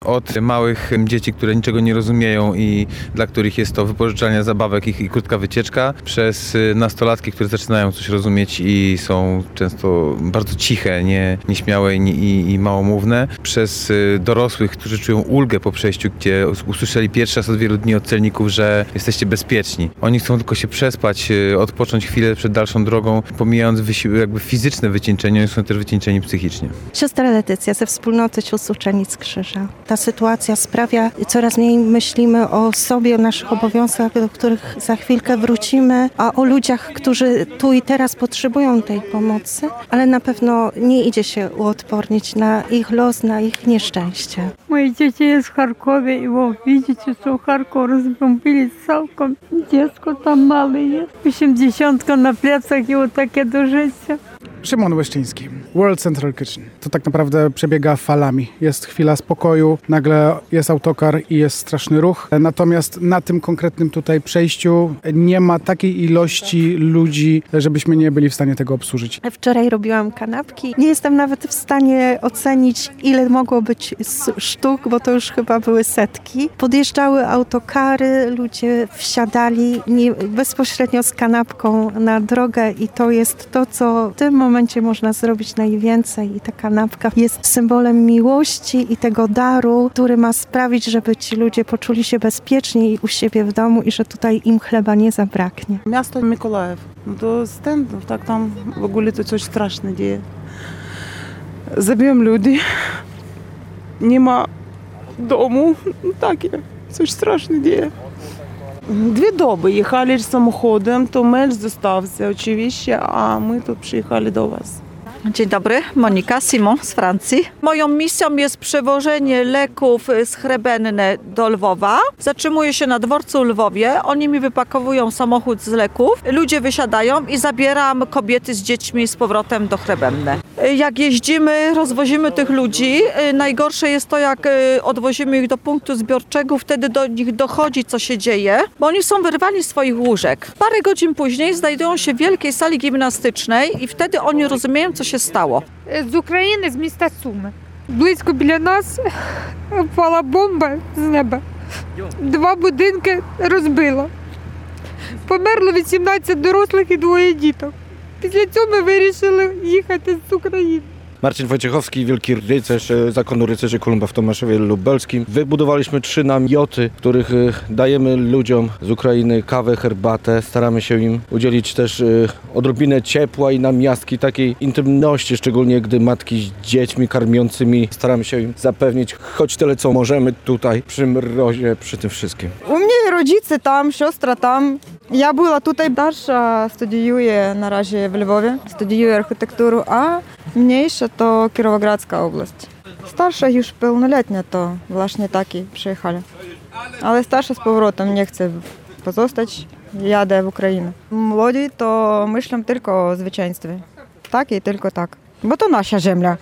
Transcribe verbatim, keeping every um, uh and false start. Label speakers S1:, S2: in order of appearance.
S1: Od małych dzieci, które niczego nie rozumieją i dla których jest to wypożyczalnia zabawek i, i krótka wycieczka, przez nastolatki, które zaczynają coś rozumieć i są często bardzo ciche, nie, nieśmiałe i, i, i małomówne, przez dorosłych, którzy czują ulgę po przejściu, gdzie usłyszeli pierwszy raz od wielu dni od celników, że jesteście bezpieczni. Oni chcą tylko się przespać, odpocząć chwilę przed dalszą drogą, pomijając wysiłek, jakby fizyczne wycieńczenie, oni są też wycieńczeni psychicznie.
S2: Siostra Letycja ze wspólnoty Sióstr Uczennic Krzyża. Ta sytuacja sprawia, coraz mniej myślimy o sobie, o naszych obowiązkach, do których za chwilkę wrócimy, a o ludziach, którzy tu i teraz potrzebują tej pomocy, ale na pewno nie idzie się uodpornić na ich los, na ich nieszczęście.
S3: Moje dzieci jest w Charkowie i wy widzicie, że Charków rozbombili całkiem. Dziecko tam małe jest, osiemdziesiątka na plecach i o takie do życia.
S4: Szymon Łeszczyński, World Central Kitchen. To tak naprawdę przebiega falami. Jest chwila spokoju, nagle jest autokar i jest straszny ruch. Natomiast na tym konkretnym tutaj przejściu nie ma takiej ilości ludzi, żebyśmy nie byli w stanie tego obsłużyć.
S2: Wczoraj robiłam kanapki. Nie jestem nawet w stanie ocenić, ile mogło być sztuk, bo to już chyba były setki. Podjeżdżały autokary, ludzie wsiadali nie, bezpośrednio z kanapką na drogę i to jest to, co w tym momencie W momencie można zrobić najwięcej i ta kanapka jest symbolem miłości i tego daru, który ma sprawić, żeby ci ludzie poczuli się bezpiecznie i u siebie w domu i że tutaj im chleba nie zabraknie.
S5: Miasto Mikołajów. Do stędów, tak tam w ogóle to coś straszne dzieje. Zabiją ludzi, nie ma domu, takie coś straszne dzieje. Дві доби їхали samochodem, to męż zostawся, oczywiście, a my tu przyjechali do was.
S6: Dzień dobry, Monika Simon z Francji. Moją misją jest przewożenie leków z Chrebenne do Lwowa. Zatrzymuję się na dworcu w Lwowie, oni mi wypakowują samochód z leków, ludzie wysiadają i zabieram kobiety z dziećmi z powrotem do Chrebenne. Jak jeździmy, rozwozimy tych ludzi, najgorsze jest to, jak odwozimy ich do punktu zbiorczego, wtedy do nich dochodzi, co się dzieje, bo oni są wyrwani z swoich łóżek. Parę godzin później znajdują się w wielkiej sali gimnastycznej i wtedy oni rozumieją, co się stało.
S3: З України, з міста Суми. Близько біля нас впала бомба з неба. Два будинки розбила. Померло вісімнадцять дорослих і двоє діток. Після цього ми вирішили їхати з України.
S7: Marcin Wojciechowski, wielki rycerz Zakonu Rycerzy Kolumba w Tomaszowie Lubelskim. Wybudowaliśmy trzy namioty, w których dajemy ludziom z Ukrainy kawę, herbatę. Staramy się im udzielić też odrobinę ciepła i namiastki takiej intymności, szczególnie gdy matki z dziećmi karmiącymi. Staramy się im zapewnić choć tyle, co możemy tutaj przy mrozie, przy tym wszystkim.
S8: У мене rodzice tam, siostra tam. Я була тут, старша студіює наразі в Львові, студіює архітектуру, а mniejsza to Kierowogrodzka область. Starsza już pełnoletnia to właśnie taki przyjechali. Ale starsza z powrotem nie chce pozostać, jadę w Ukrainę. Młodzi to myślą tylko o zwycięstwie. Tak i tylko tak. Bo to nasza ziemia.